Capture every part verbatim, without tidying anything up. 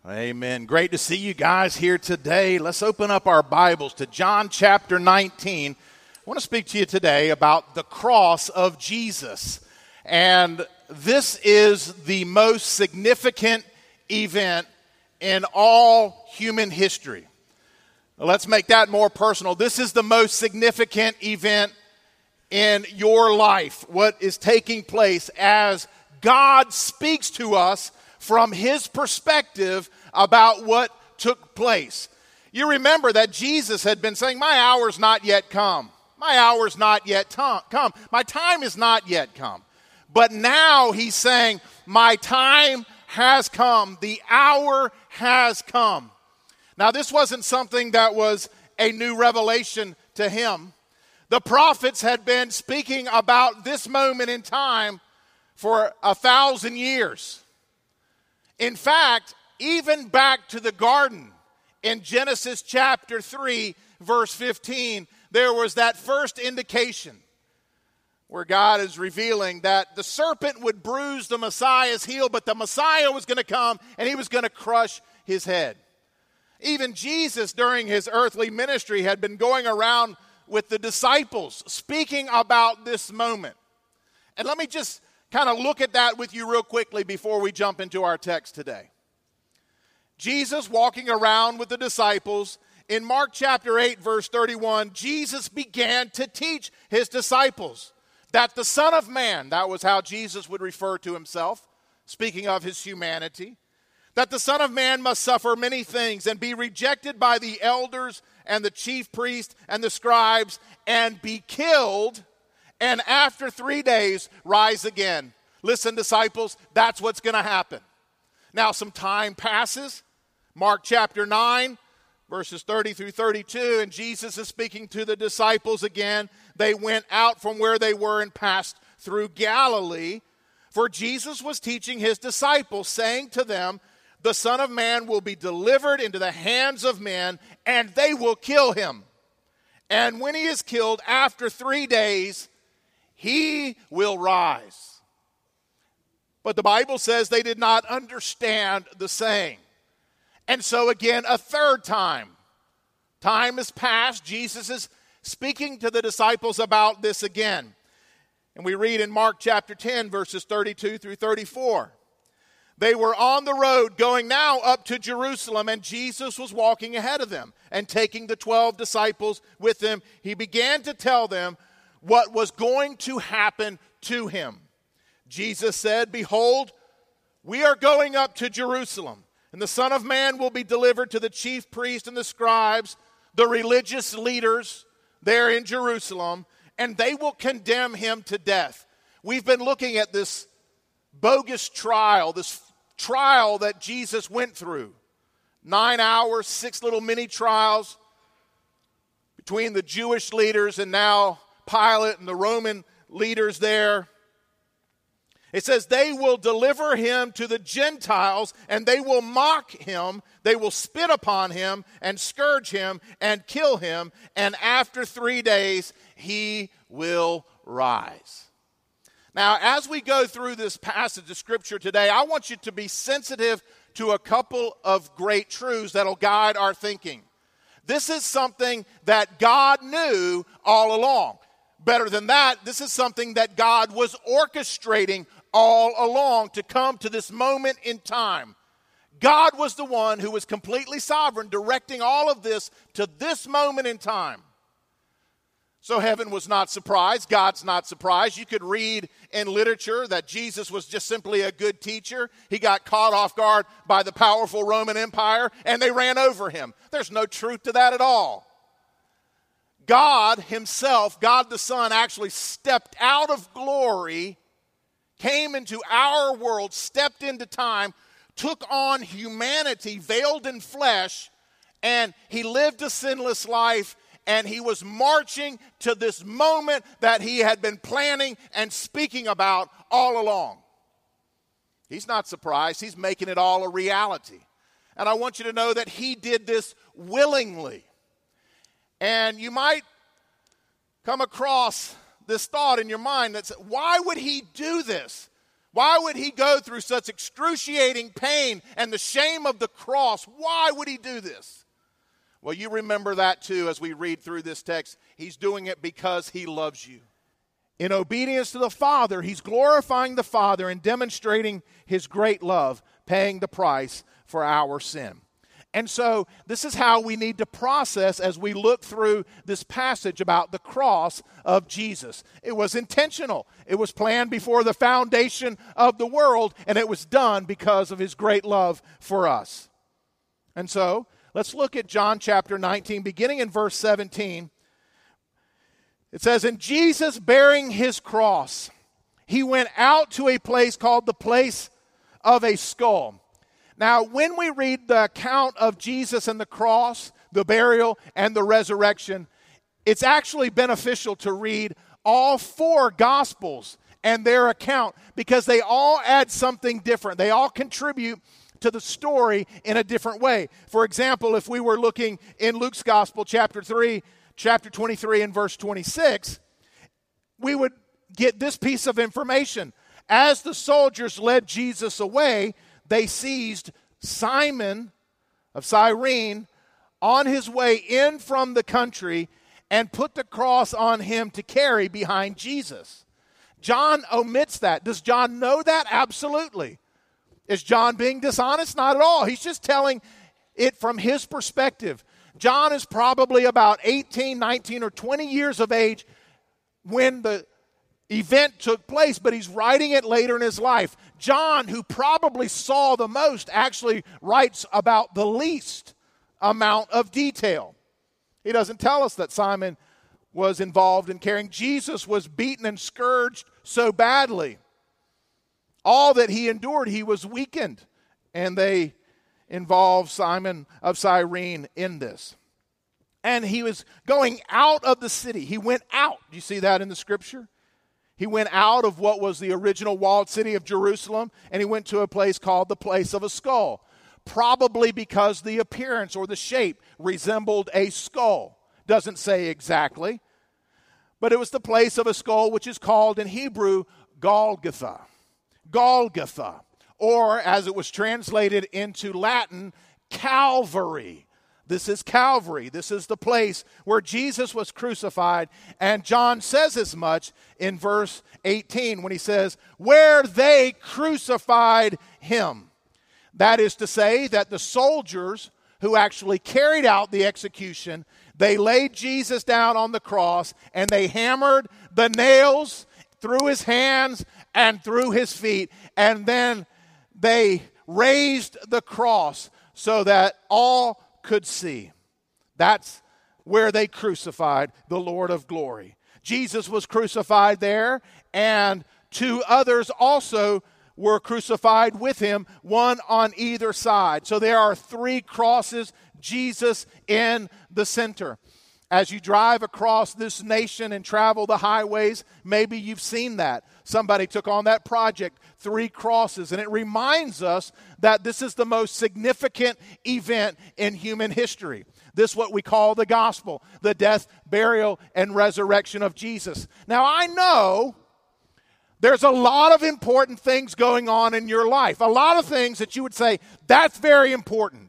Amen. Great to see you guys here today. Let's open up our Bibles to John chapter nineteen. I want to speak to you today about the cross of Jesus. And this is the most significant event in all human history. Let's make that more personal. This is the most significant event in your life, what is taking place as God speaks to us from his perspective about what took place. You remember that Jesus had been saying, my hour's not yet come. My hour's not yet to- come. My time is not yet come. But now he's saying, my time has come. The hour has come. Now, this wasn't something that was a new revelation to him. The prophets had been speaking about this moment in time for a thousand years. In fact, even back to the garden in Genesis chapter three, verse fifteen, there was that first indication where God is revealing that the serpent would bruise the Messiah's heel, but the Messiah was going to come and he was going to crush his head. Even Jesus, during his earthly ministry, had been going around with the disciples speaking about this moment. And let me just kind of look at that with you real quickly before we jump into our text today. Jesus walking around with the disciples. In Mark chapter eight, verse thirty-one, Jesus began to teach his disciples that the Son of Man, that was how Jesus would refer to himself, speaking of his humanity, that the Son of Man must suffer many things and be rejected by the elders and the chief priests and the scribes and be killed, and after three days rise again. Listen, disciples, that's what's going to happen. Now, some time passes. Mark chapter nine, verses thirty through thirty-two, and Jesus is speaking to the disciples again. They went out from where they were and passed through Galilee, for Jesus was teaching his disciples, saying to them, the Son of Man will be delivered into the hands of men, and they will kill him. And when he is killed, after three days, he will rise. But the Bible says they did not understand the saying. And so again, a third time. Time has passed. Jesus is speaking to the disciples about this again. And we read in Mark chapter ten, verses thirty-two through thirty-four. They were on the road going now up to Jerusalem, and Jesus was walking ahead of them. And taking the twelve disciples with him, he began to tell them what was going to happen to him. Jesus said, behold, we are going up to Jerusalem, and the Son of Man will be delivered to the chief priests and the scribes, the religious leaders there in Jerusalem, and they will condemn him to death. We've been looking at this bogus trial, this trial that Jesus went through. Nine hours, six little mini trials between the Jewish leaders and now Pilate and the Roman leaders there. It says they will deliver him to the Gentiles and they will mock him. They will spit upon him and scourge him and kill him. And after three days, he will rise. Now, as we go through this passage of Scripture today, I want you to be sensitive to a couple of great truths that will guide our thinking. This is something that God knew all along. Better than that, this is something that God was orchestrating all along to come to this moment in time. God was the one who was completely sovereign, directing all of this to this moment in time. So heaven was not surprised. God's not surprised. You could read in literature that Jesus was just simply a good teacher. He got caught off guard by the powerful Roman Empire, and they ran over him. There's no truth to that at all. God himself, God the Son, actually stepped out of glory, came into our world, stepped into time, took on humanity, veiled in flesh, and he lived a sinless life. And he was marching to this moment that he had been planning and speaking about all along. He's not surprised. He's making it all a reality. And I want you to know that he did this willingly. And you might come across this thought in your mind that says, why would he do this? Why would he go through such excruciating pain and the shame of the cross? Why would he do this? Well, you remember that too as we read through this text. He's doing it because he loves you. In obedience to the Father, he's glorifying the Father and demonstrating his great love, paying the price for our sin. And so this is how we need to process as we look through this passage about the cross of Jesus. It was intentional. It was planned before the foundation of the world, and it was done because of his great love for us. And so let's look at John chapter nineteen, beginning in verse seventeen. It says, "And Jesus, bearing his cross, he went out to a place called the place of a skull." Now, when we read the account of Jesus and the cross, the burial, and the resurrection, it's actually beneficial to read all four Gospels and their account because they all add something different. They all contribute to the story in a different way. For example, if we were looking in Luke's Gospel, chapter three, chapter twenty-three, and verse twenty-six, we would get this piece of information. As the soldiers led Jesus away, they seized Simon of Cyrene on his way in from the country and put the cross on him to carry behind Jesus. John omits that. Does John know that? Absolutely. Is John being dishonest? Not at all. He's just telling it from his perspective. John is probably about eighteen, nineteen, or twenty years of age when the event took place, but he's writing it later in his life. John, who probably saw the most, actually writes about the least amount of detail. He doesn't tell us that Simon was involved in carrying. Jesus was beaten and scourged so badly. All that he endured, he was weakened. And they involved Simon of Cyrene in this. And he was going out of the city. He went out. Do you see that in the scripture? He went out of what was the original walled city of Jerusalem, and he went to a place called the place of a skull, probably because the appearance or the shape resembled a skull. Doesn't say exactly, but it was the place of a skull, which is called in Hebrew Golgotha. Golgotha, or as it was translated into Latin, Calvary. This is Calvary. This is the place where Jesus was crucified. And John says as much in verse eighteen when he says, where they crucified him. That is to say that the soldiers who actually carried out the execution, they laid Jesus down on the cross and they hammered the nails through his hands and through his feet. And then they raised the cross so that all could see. That's where they crucified the Lord of glory. Jesus was crucified there, and two others also were crucified with him, one on either side. So there are three crosses, Jesus in the center. As you drive across this nation and travel the highways, maybe you've seen that. Somebody took on that project, three crosses, and it reminds us that this is the most significant event in human history. This is what we call the gospel, the death, burial, and resurrection of Jesus. Now, I know there's a lot of important things going on in your life, a lot of things that you would say, that's very important.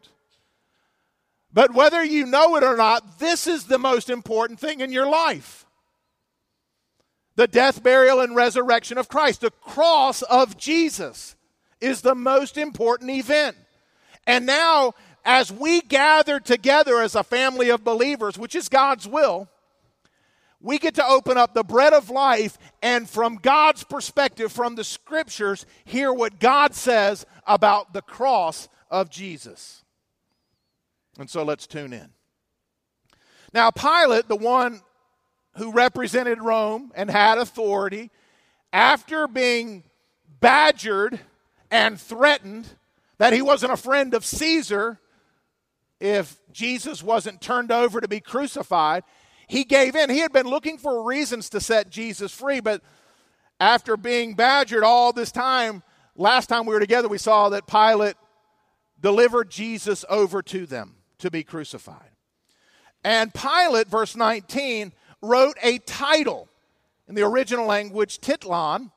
But whether you know it or not, this is the most important thing in your life. The death, burial, and resurrection of Christ. The cross of Jesus is the most important event. And now, as we gather together as a family of believers, which is God's will, we get to open up the bread of life and from God's perspective, from the scriptures, hear what God says about the cross of Jesus. And so let's tune in. Now, Pilate, the one who represented Rome and had authority, after being badgered and threatened that he wasn't a friend of Caesar if Jesus wasn't turned over to be crucified, he gave in. He had been looking for reasons to set Jesus free, but after being badgered all this time, last time we were together, we saw that Pilate delivered Jesus over to them to be crucified. And Pilate, verse nineteen, wrote a title. In the original language, titlon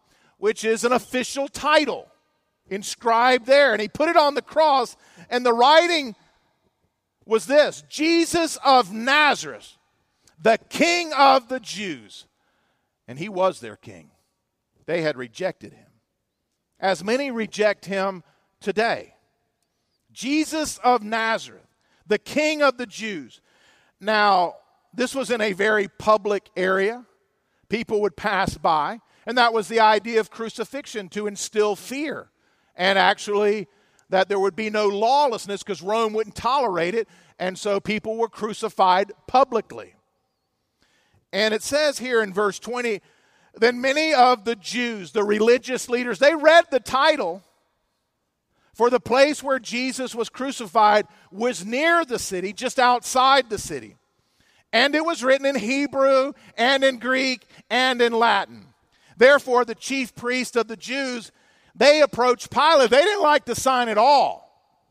which is an official title inscribed there. And he put it on the cross, and the writing was this: Jesus of Nazareth, the King of the Jews. And he was their king. They had rejected him, as many reject him today. Jesus of Nazareth, the King of the Jews. Now, this was in a very public area. People would pass by, and that was the idea of crucifixion, to instill fear. And actually, that there would be no lawlessness because Rome wouldn't tolerate it, and so people were crucified publicly. And it says here in verse twenty, then many of the Jews, the religious leaders, they read the title, for the place where Jesus was crucified was near the city, just outside the city. And it was written in Hebrew and in Greek and in Latin. Therefore, the chief priest of the Jews, they approached Pilate. They didn't like the sign at all.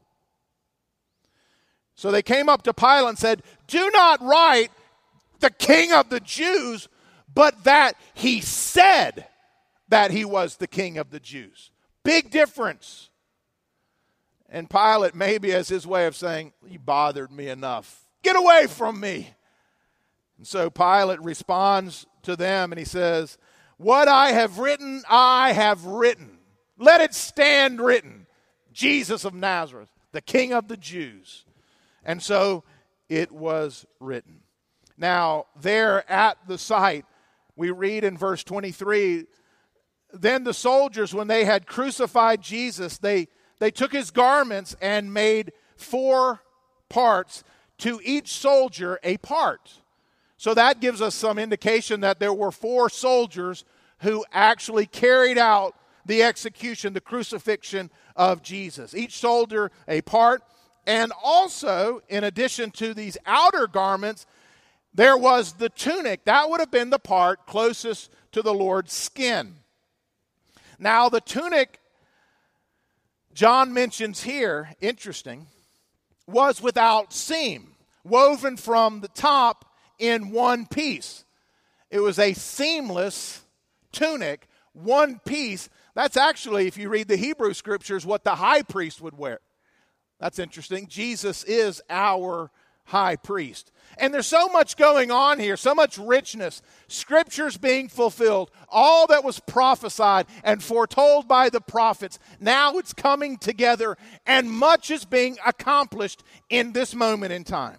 So they came up to Pilate and said, do not write the King of the Jews, but that he said that he was the King of the Jews. Big difference. And Pilate, maybe as his way of saying, you bothered me enough. Get away from me. And so Pilate responds to them and he says, what I have written, I have written. Let it stand written. Jesus of Nazareth, the King of the Jews. And so it was written. Now, there at the site, we read in verse twenty-three, then the soldiers, when they had crucified Jesus, they, they took his garments and made four parts, to each soldier a part. So that gives us some indication that there were four soldiers who actually carried out the execution, the crucifixion of Jesus. Each soldier a part. And also, in addition to these outer garments, there was the tunic. That would have been the part closest to the Lord's skin. Now, the tunic, John mentions here, interesting, was without seam, woven from the top in one piece. It was a seamless tunic, one piece. That's actually, if you read the Hebrew scriptures, what the high priest would wear. That's interesting. Jesus is our high priest. And there's so much going on here, so much richness. Scriptures being fulfilled. All that was prophesied and foretold by the prophets. Now it's coming together, and much is being accomplished in this moment in time.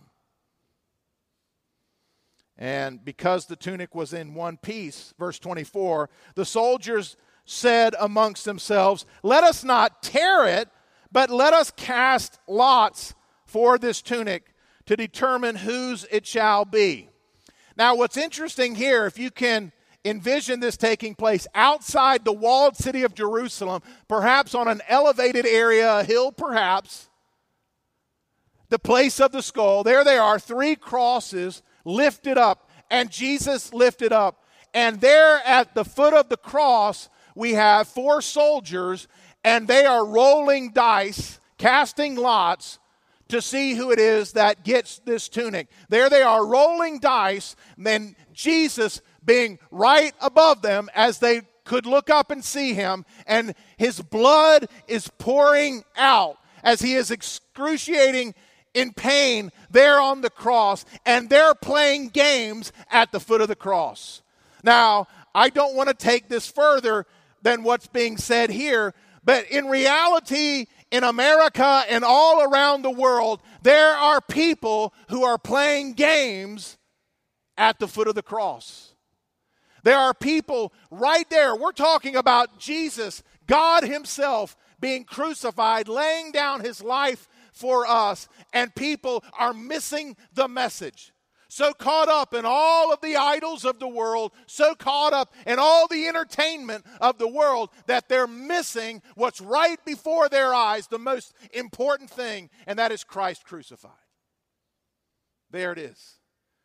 And because the tunic was in one piece, verse twenty-four, the soldiers said amongst themselves, let us not tear it, but let us cast lots for this tunic to determine whose it shall be. Now, what's interesting here, if you can envision this taking place outside the walled city of Jerusalem, perhaps on an elevated area, a hill perhaps, the place of the skull, there they are, three crosses lifted up, and Jesus lifted up. And there at the foot of the cross, we have four soldiers, and they are rolling dice, casting lots, to see who it is that gets this tunic. There they are rolling dice, and then Jesus being right above them as they could look up and see him, and his blood is pouring out as he is excruciating in pain there on the cross, and they're playing games at the foot of the cross. Now, I don't want to take this further than what's being said here, but in reality, in America and all around the world, there are people who are playing games at the foot of the cross. There are people right there. We're talking about Jesus, God himself, being crucified, laying down his life for us, and people are missing the message. So caught up in all of the idols of the world, so caught up in all the entertainment of the world that they're missing what's right before their eyes, the most important thing, and that is Christ crucified. There it is.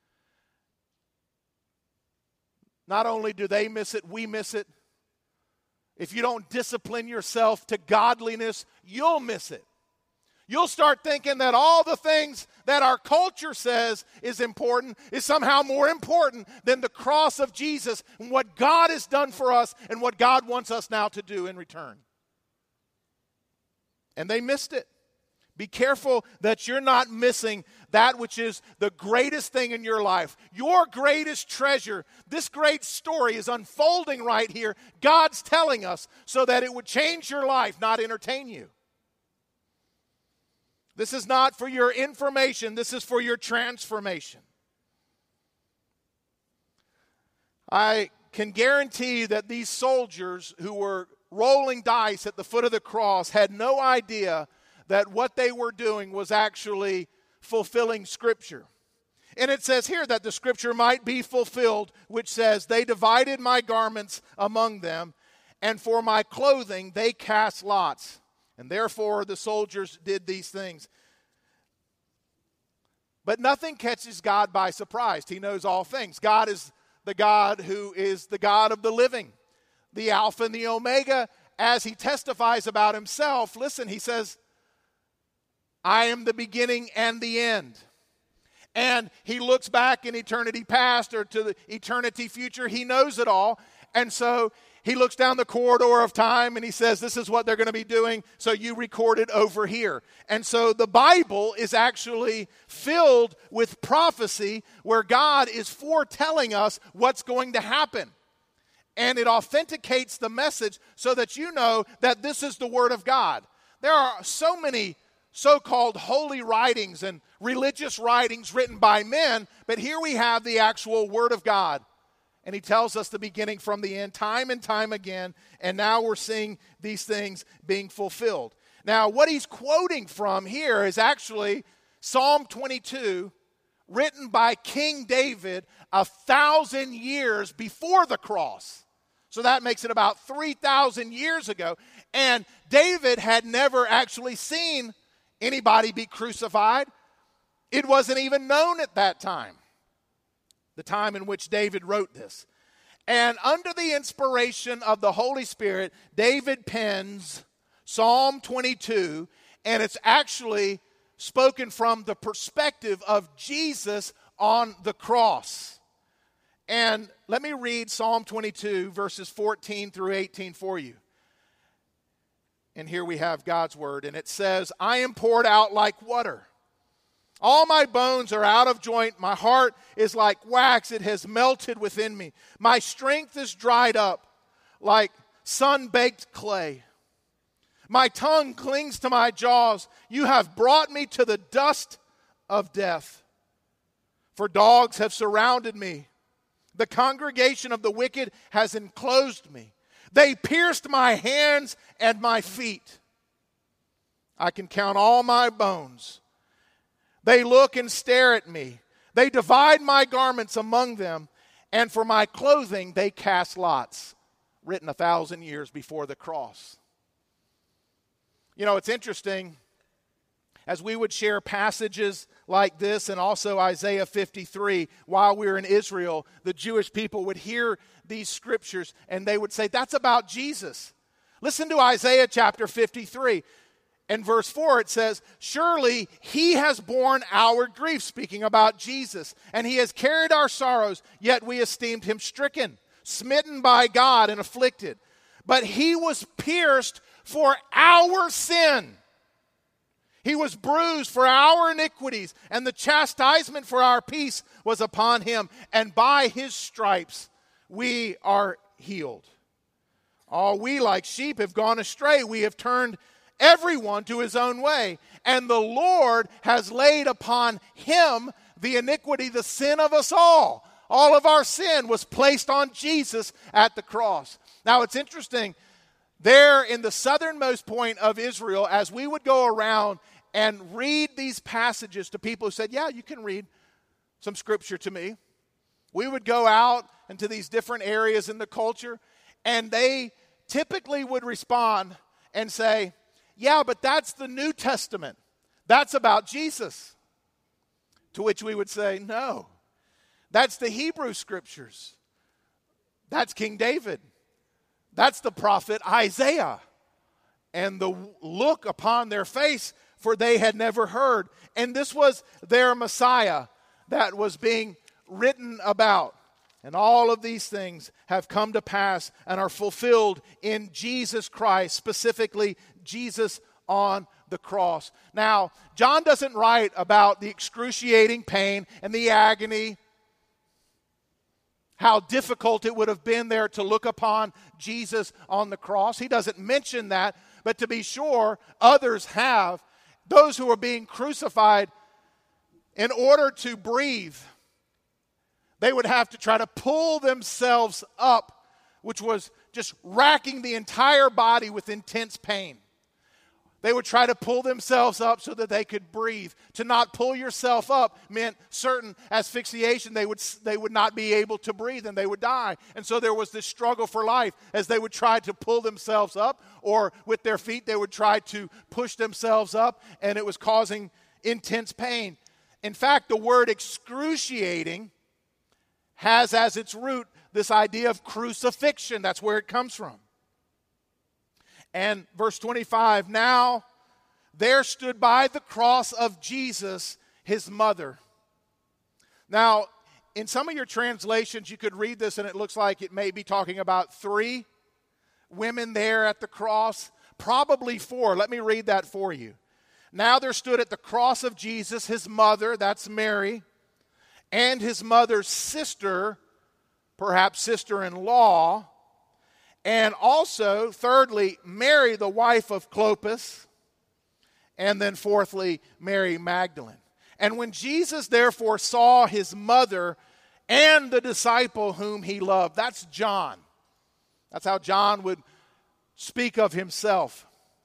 Not only do they miss it, we miss it. If you don't discipline yourself to godliness, you'll miss it. You'll start thinking that all the things that our culture says is important is somehow more important than the cross of Jesus and what God has done for us and what God wants us now to do in return. And they missed it. Be careful that you're not missing that which is the greatest thing in your life. Your greatest treasure. This great story is unfolding right here. God's telling us so that it would change your life, not entertain you. This is not for your information. This is for your transformation. I can guarantee that these soldiers who were rolling dice at the foot of the cross had no idea that what they were doing was actually fulfilling Scripture. And it says here that the Scripture might be fulfilled, which says, they divided my garments among them, and for my clothing they cast lots. And therefore the soldiers did these things. But nothing catches God by surprise. He knows all things. God is the God who is the God of the living, the Alpha and the Omega. As he testifies about himself, listen, he says, I am the beginning and the end. And he looks back in eternity past or to the eternity future. He knows it all. And so he looks down the corridor of time and he says, this is what they're going to be doing, so you record it over here. And so the Bible is actually filled with prophecy where God is foretelling us what's going to happen. And it authenticates the message so that you know that this is the Word of God. There are so many so-called holy writings and religious writings written by men, but here we have the actual Word of God. And he tells us the beginning from the end time and time again, and now we're seeing these things being fulfilled. Now, what he's quoting from here is actually Psalm twenty-two, written by King David a thousand years before the cross. So that makes it about three thousand years ago. And David had never actually seen anybody be crucified. It wasn't even known at that time, the time in which David wrote this. And under the inspiration of the Holy Spirit, David pens Psalm twenty-two, and it's actually spoken from the perspective of Jesus on the cross. And let me read Psalm twenty-two, verses fourteen through eighteen for you. And here we have God's word, and it says, I am poured out like water. All my bones are out of joint. My heart is like wax. It has melted within me. My strength is dried up like sun-baked clay. My tongue clings to my jaws. You have brought me to the dust of death. For dogs have surrounded me. The congregation of the wicked has enclosed me. They pierced my hands and my feet. I can count all my bones. They look and stare at me. They divide my garments among them, and for my clothing they cast lots. Written a thousand years before the cross. You know, it's interesting, as we would share passages like this and also Isaiah fifty-three, while we were in Israel, the Jewish people would hear these scriptures and they would say, that's about Jesus. Listen to Isaiah chapter fifty-three. In verse four it says, surely he has borne our grief, speaking about Jesus, and he has carried our sorrows, yet we esteemed him stricken, smitten by God and afflicted. But he was pierced for our sin. He was bruised for our iniquities, and the chastisement for our peace was upon him, and by his stripes we are healed. All we like sheep have gone astray. We have turned everyone to his own way, and the Lord has laid upon him the iniquity, the sin of us all. All of our sin was placed on Jesus at the cross. Now it's interesting, there in the southernmost point of Israel, as we would go around and read these passages to people who said, yeah, you can read some scripture to me. We would go out into these different areas in the culture, and they typically would respond and say, yeah, but that's the New Testament. That's about Jesus. To which we would say, no, that's the Hebrew scriptures. That's King David. That's the prophet Isaiah. And the look upon their face for they had never heard. And this was their Messiah that was being written about. And all of these things have come to pass and are fulfilled in Jesus Christ, specifically Jesus on the cross. Now, John doesn't write about the excruciating pain and the agony, how difficult it would have been there to look upon Jesus on the cross. He doesn't mention that, but to be sure, others have. Those who are being crucified, in order to breathe, they would have to try to pull themselves up, which was just racking the entire body with intense pain. They would try to pull themselves up so that they could breathe. To not pull yourself up meant certain asphyxiation. They would, they would not be able to breathe and they would die. And so there was this struggle for life as they would try to pull themselves up, or with their feet they would try to push themselves up, and it was causing intense pain. In fact, the word excruciating has as its root this idea of crucifixion. That's where it comes from. And verse twenty-five, now there stood by the cross of Jesus his mother. Now, in some of your translations, you could read this and it looks like it may be talking about three women there at the cross, probably four. Let me read that for you. Now there stood at the cross of Jesus his mother, that's Mary, and his mother's sister, perhaps sister-in-law, and also, thirdly, Mary, the wife of Clopas, and then fourthly, Mary Magdalene. And when Jesus therefore saw his mother and the disciple whom he loved, that's John. That's how John would speak of himself.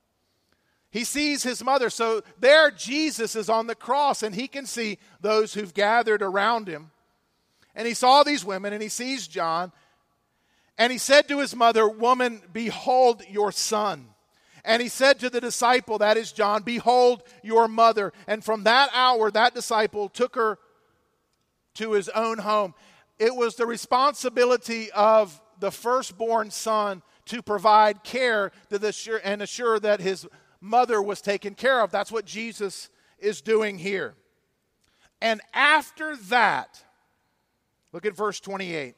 He sees his mother. So there Jesus is on the cross, and he can see those who've gathered around him. And he saw these women, and he sees John. And he said to his mother, woman, behold your son. And he said to the disciple, that is John, behold your mother. And from that hour, that disciple took her to his own home. It was the responsibility of the firstborn son to provide care to the and assure that his mother was taken care of. That's what Jesus is doing here. And after that, look at verse twenty-eight.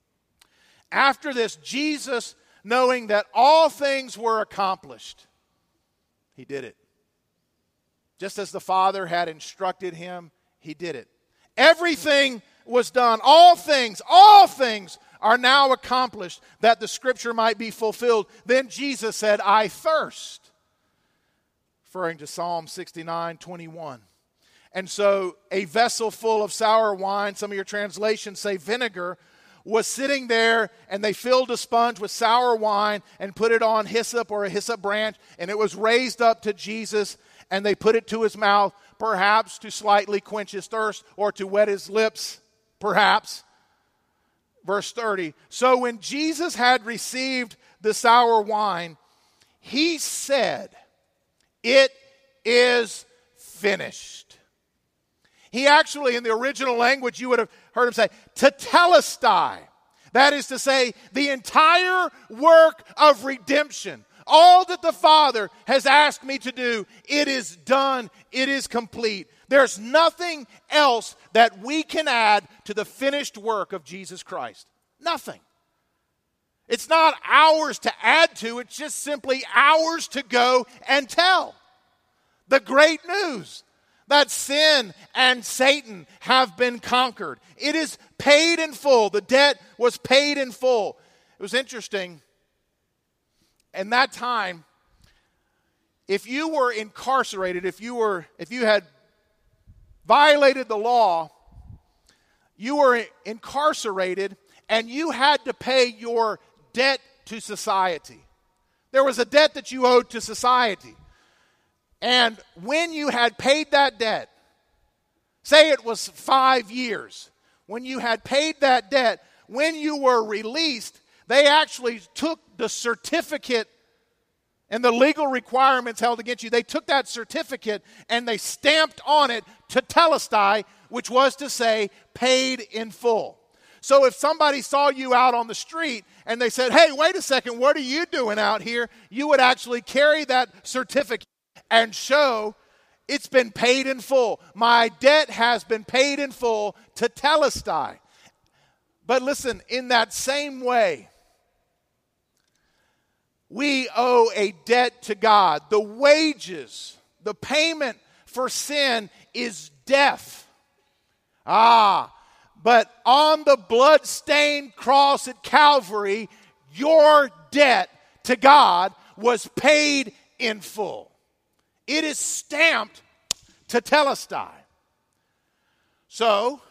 After this, Jesus, knowing that all things were accomplished, he did it. Just as the Father had instructed him, he did it. Everything was done. All things, all things are now accomplished, that the scripture might be fulfilled. Then Jesus said, I thirst. Referring to Psalm sixty-nine twenty-one. And so a vessel full of sour wine, some of your translations say vinegar, was sitting there, and they filled a sponge with sour wine and put it on hyssop or a hyssop branch, and it was raised up to Jesus, and they put it to his mouth, perhaps to slightly quench his thirst or to wet his lips, perhaps. Verse thirty, so when Jesus had received the sour wine, he said, it is finished. He actually, in the original language, you would have heard him say, tetelestai. That is to say, the entire work of redemption, all that the Father has asked me to do, it is done, it is complete. There's nothing else that we can add to the finished work of Jesus Christ. Nothing. It's not ours to add to, it's just simply ours to go and tell. The great news that sin and Satan have been conquered. It is paid in full. The debt was paid in full. It was interesting. In that time, if you were incarcerated, if you were, if you had violated the law, you were incarcerated and you had to pay your debt to society. There was a debt that you owed to society. And when you had paid that debt, say it was five years, when you had paid that debt, when you were released, they actually took the certificate and the legal requirements held against you. They took that certificate and they stamped on it tetelestai, which was to say paid in full. So if somebody saw you out on the street and they said, hey, wait a second, what are you doing out here? You would actually carry that certificate and show It's been paid in full. My debt has been paid in full to Telestai. But listen, in that same way, we owe a debt to God. The wages, the payment for sin is death. Ah, but on the blood-stained cross at Calvary, your debt to God was paid in full. It is stamped to Telestai. So,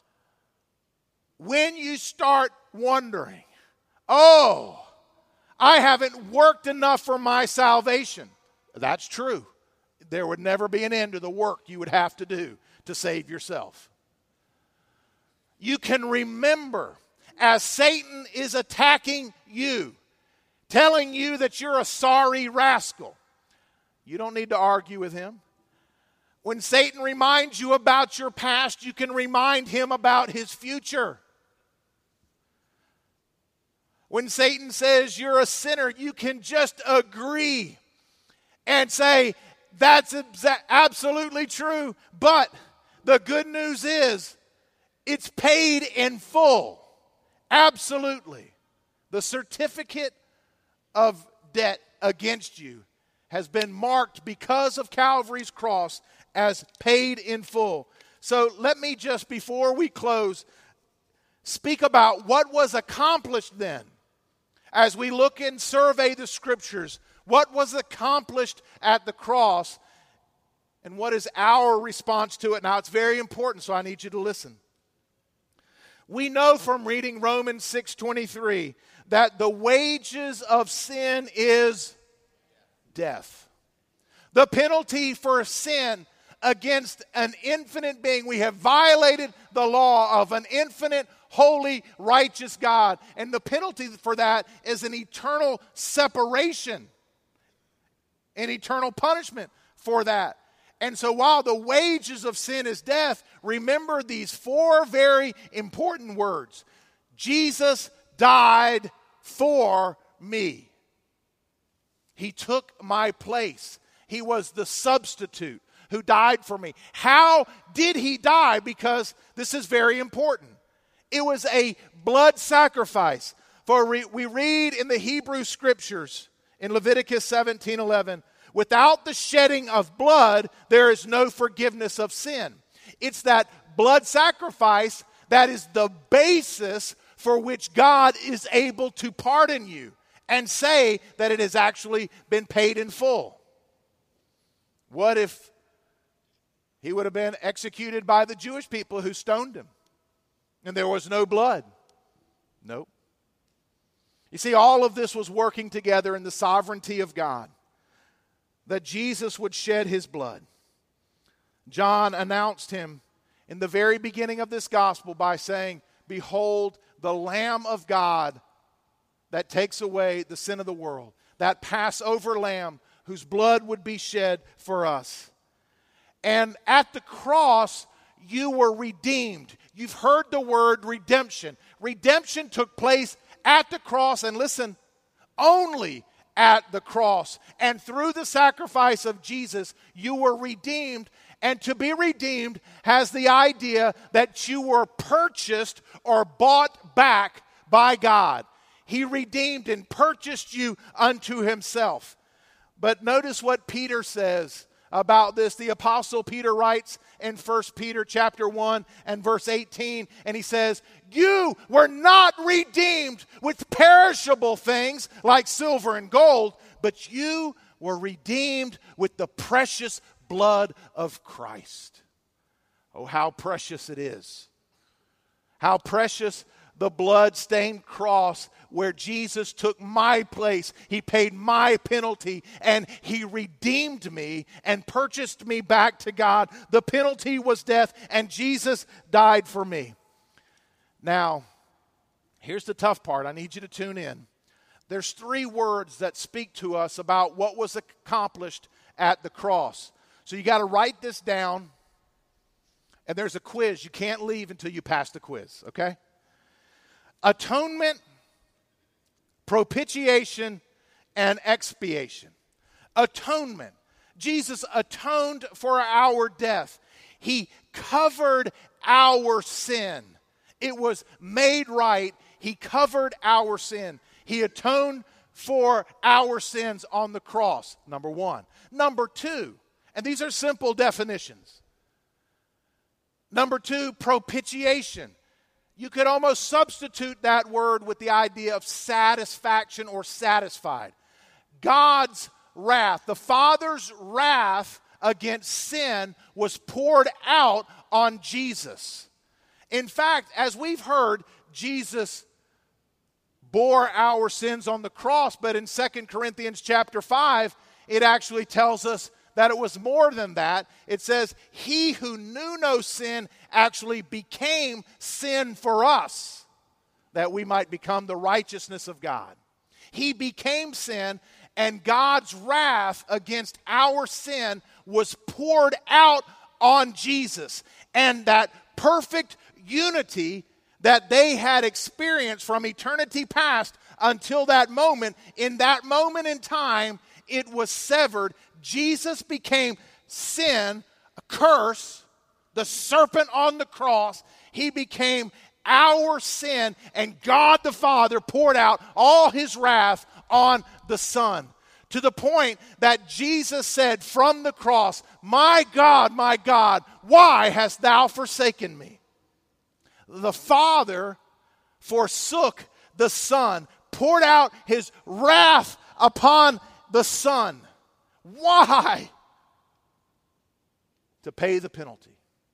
when you start wondering, oh, I haven't worked enough for my salvation. That's true. There would never be an end to the work you would have to do to save yourself. You can remember as Satan is attacking you, telling you that you're a sorry rascal. You don't need to argue with him. When Satan reminds you about your past, you can remind him about his future. When Satan says you're a sinner, you can just agree and say, that's exa- absolutely true. But the good news is, it's paid in full. Absolutely. The certificate of debt against you has been marked because of Calvary's cross as paid in full. So let me just, before we close, speak about what was accomplished then. As we look and survey the scriptures, what was accomplished at the cross and what is our response to it? Now, it's very important, so I need you to listen. We know from reading Romans six twenty-three that the wages of sin is death. The penalty for sin against an infinite being. We have violated the law of an infinite, holy, righteous God. And the penalty for that is an eternal separation, an eternal punishment for that. And so while the wages of sin is death, remember these four very important words. Jesus died for me. He took my place. He was the substitute who died for me. How did he die? Because this is very important. It was a blood sacrifice. For we, we read in the Hebrew scriptures in Leviticus seventeen eleven, without the shedding of blood, there is no forgiveness of sin. It's that blood sacrifice that is the basis for which God is able to pardon you and say that it has actually been paid in full. What if he would have been executed by the Jewish people who stoned him and there was no blood? Nope. You see, all of this was working together in the sovereignty of God, that Jesus would shed his blood. John announced him in the very beginning of this gospel by saying, behold, the Lamb of God that takes away the sin of the world, that Passover lamb whose blood would be shed for us. And at the cross, you were redeemed. You've heard the word redemption. Redemption took place at the cross, and listen, only at the cross. And through the sacrifice of Jesus, you were redeemed. And to be redeemed has the idea that you were purchased or bought back by God. He redeemed and purchased you unto himself. But notice what Peter says about this. The Apostle Peter writes in First Peter chapter one and verse eighteen, and he says, you were not redeemed with perishable things like silver and gold, but you were redeemed with the precious blood of Christ. Oh, how precious it is. How precious the blood-stained cross where Jesus took my place. He paid my penalty and he redeemed me and purchased me back to God. The penalty was death and Jesus died for me. Now, here's the tough part. I need you to tune in. There's three words that speak to us about what was accomplished at the cross. So you got to write this down, and there's a quiz. You can't leave until you pass the quiz, okay? Atonement, propitiation, and expiation. Atonement. Jesus atoned for our death. He covered our sin. It was made right. He covered our sin. He atoned for our sins on the cross, number one. Number two, and these are simple definitions. Number two, propitiation. You could almost substitute that word with the idea of satisfaction or satisfied. God's wrath, the Father's wrath against sin was poured out on Jesus. In fact, as we've heard, Jesus bore our sins on the cross, but in Second Corinthians chapter five, it actually tells us that it was more than that. It says, he who knew no sin actually became sin for us, that we might become the righteousness of God. He became sin, and God's wrath against our sin was poured out on Jesus. And that perfect unity that they had experienced from eternity past until that moment, in that moment in time, it was severed. Jesus became sin, a curse, the serpent on the cross. He became our sin, and God the Father poured out all his wrath on the Son. To the point that Jesus said from the cross, my God, my God, why hast thou forsaken me? The Father forsook the Son, poured out his wrath upon the Son. Why? To pay the penalty.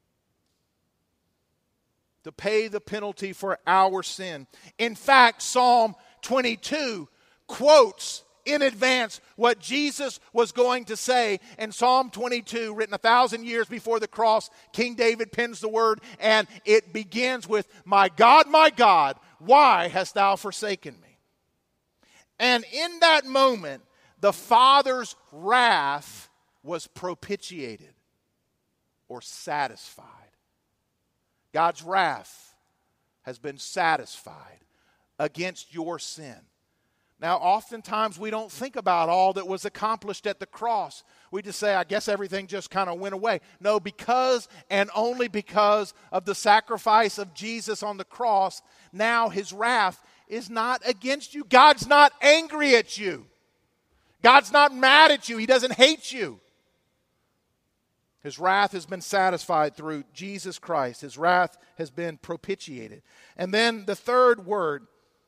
To pay the penalty for our sin. In fact, Psalm twenty-two quotes in advance what Jesus was going to say. In Psalm twenty-two, written a thousand years before the cross, King David pens the word, and it begins with, my God, my God, why hast thou forsaken me? And in that moment, the Father's wrath was propitiated or satisfied. God's wrath has been satisfied against your sin. Now, oftentimes we don't think about all that was accomplished at the cross. We just say, I guess everything just kind of went away. No, because and only because of the sacrifice of Jesus on the cross, now his wrath is not against you. God's not angry at you. God's not mad at you. He doesn't hate you. His wrath has been satisfied through Jesus Christ. His wrath has been propitiated. And then the third word,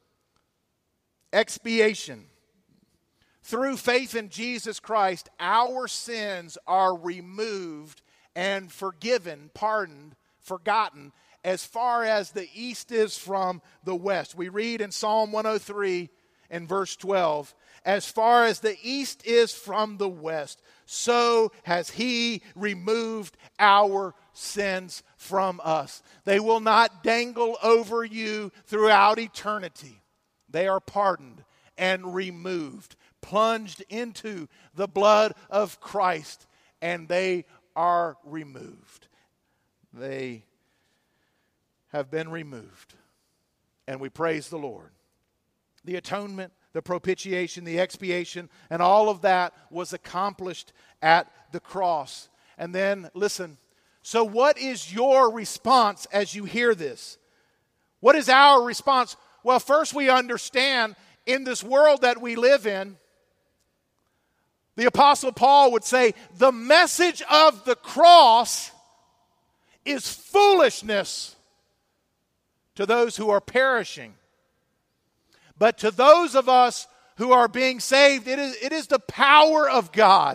expiation. Through faith in Jesus Christ, our sins are removed and forgiven, pardoned, forgotten, as far as the east is from the west. We read in Psalm one oh three and verse twelve, as far as the east is from the west, so has he removed our sins from us. They will not dangle over you throughout eternity. They are pardoned and removed, plunged into the blood of Christ, and they are removed. They have been removed, and we praise the Lord. The atonement, the propitiation, the expiation, and all of that was accomplished at the cross. And then, listen, so what is your response as you hear this? What is our response? Well, first we understand in this world that we live in, the Apostle Paul would say, the message of the cross is foolishness to those who are perishing. But to those of us who are being saved, it is, it is the power of God.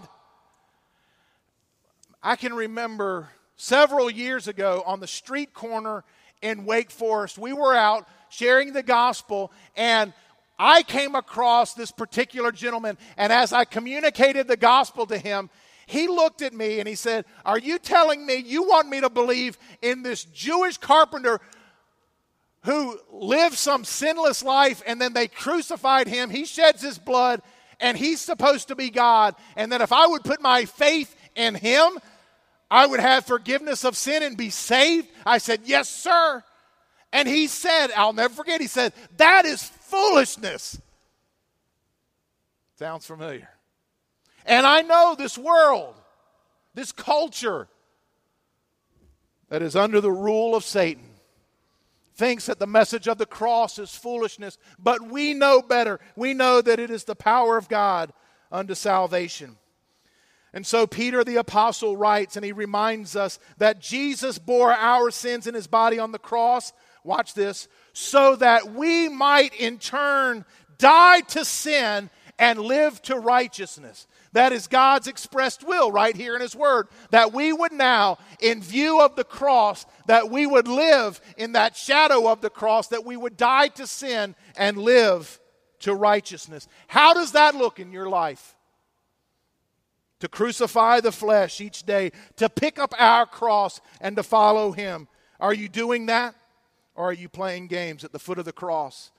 I can remember several years ago on the street corner in Wake Forest, we were out sharing the gospel, and I came across this particular gentleman, and as I communicated the gospel to him, he looked at me and he said, are you telling me you want me to believe in this Jewish carpenter who lived some sinless life, and then they crucified him, he sheds his blood, and he's supposed to be God, and that if I would put my faith in him, I would have forgiveness of sin and be saved? I said, yes, sir. And he said, I'll never forget, he said, that is foolishness. Sounds familiar. And I know this world, this culture that is under the rule of Satan, thinks that the message of the cross is foolishness, but we know better. We know that it is the power of God unto salvation. And so Peter the apostle writes, and he reminds us that Jesus bore our sins in his body on the cross, watch this, so that we might in turn die to sin and live to righteousness. That is God's expressed will right here in his word, that we would now, in view of the cross, that we would live in that shadow of the cross, that we would die to sin and live to righteousness. How does that look in your life? To crucify the flesh each day, to pick up our cross and to follow him. Are you doing that? Or are you playing games at the foot of the cross?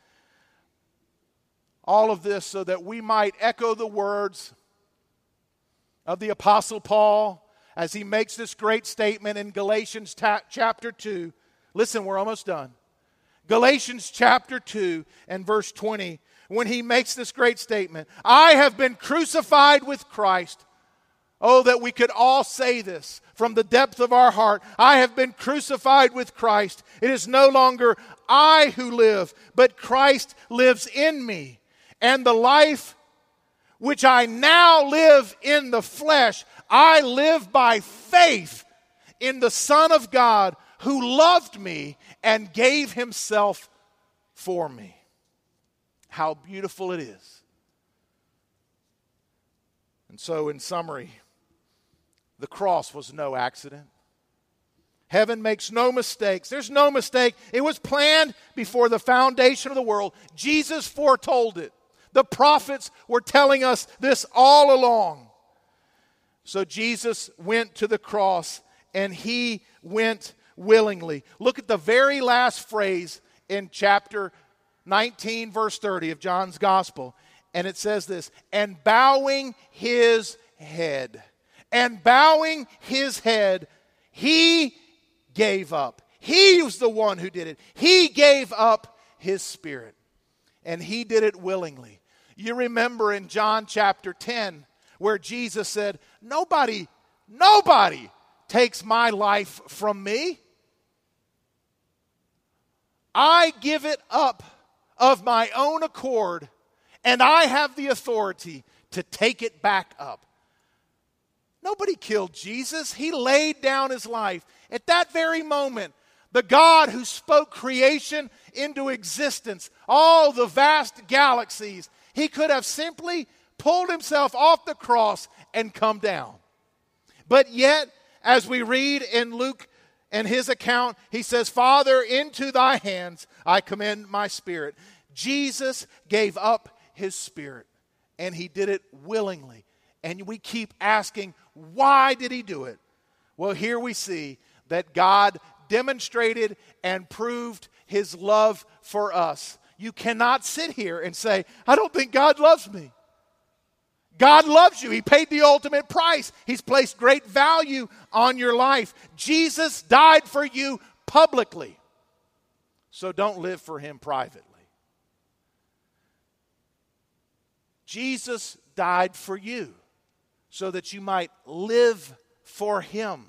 All of this so that we might echo the words of the Apostle Paul as he makes this great statement in Galatians ta- chapter two. Listen, we're almost done. Galatians chapter two and verse twenty, when he makes this great statement, I have been crucified with Christ. Oh, that we could all say this from the depth of our heart. I have been crucified with Christ. It is no longer I who live, but Christ lives in me. And the life which I now live in the flesh, I live by faith in the Son of God who loved me and gave himself for me. How beautiful it is. And so in summary, the cross was no accident. Heaven makes no mistakes. There's no mistake. It was planned before the foundation of the world. Jesus foretold it. The prophets were telling us this all along. So Jesus went to the cross and he went willingly. Look at the very last phrase in chapter nineteen, verse thirty of John's Gospel. And it says this, and bowing his head, and bowing his head, he gave up. He was the one who did it. He gave up his spirit. And he did it willingly. You remember in John chapter ten where Jesus said, Nobody, nobody takes my life from me. I give it up of my own accord, and I have the authority to take it back up. Nobody killed Jesus. He laid down his life. At that very moment, the God who spoke creation into existence, all the vast galaxies, he could have simply pulled himself off the cross and come down. But yet, as we read in Luke and his account, he says, Father, into thy hands I commend my spirit. Jesus gave up his spirit, and he did it willingly. And we keep asking, why did he do it? Well, here we see that God demonstrated and proved his love for us. You cannot sit here and say, I don't think God loves me. God loves you. He paid the ultimate price. He's placed great value on your life. Jesus died for you publicly. So don't live for him privately. Jesus died for you so that you might live for him.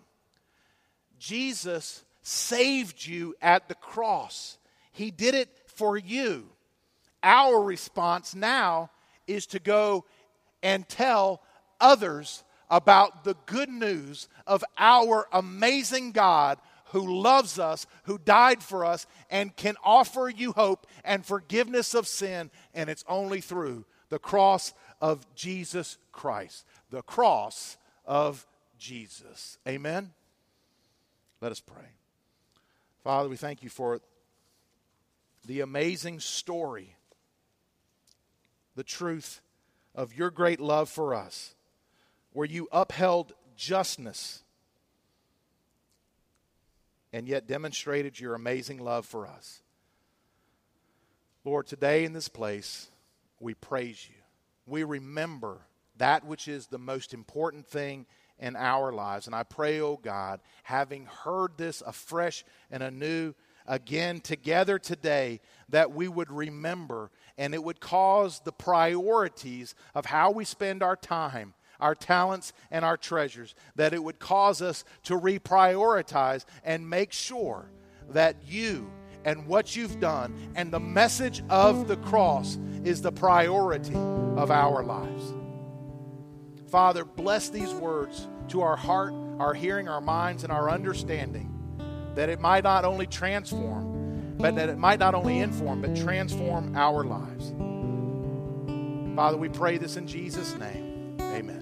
Jesus saved you at the cross. He did it for you. Our response now is to go and tell others about the good news of our amazing God who loves us, who died for us, and can offer you hope and forgiveness of sin, and it's only through the cross of Jesus Christ. The cross of Jesus. Amen? Let us pray. Father, we thank you for the amazing story, the truth of your great love for us, where you upheld justness and yet demonstrated your amazing love for us. Lord, today in this place, we praise you. We remember that which is the most important thing in our lives. And I pray, oh God, having heard this afresh and anew again together today, that we would remember and it would cause the priorities of how we spend our time, our talents, and our treasures, that it would cause us to reprioritize and make sure that you and what you've done and the message of the cross is the priority of our lives. Father, bless these words to our heart, our hearing, our minds, and our understanding, that it might not only transform, but that it might not only inform, but transform our lives. Father, we pray this in Jesus' name. Amen.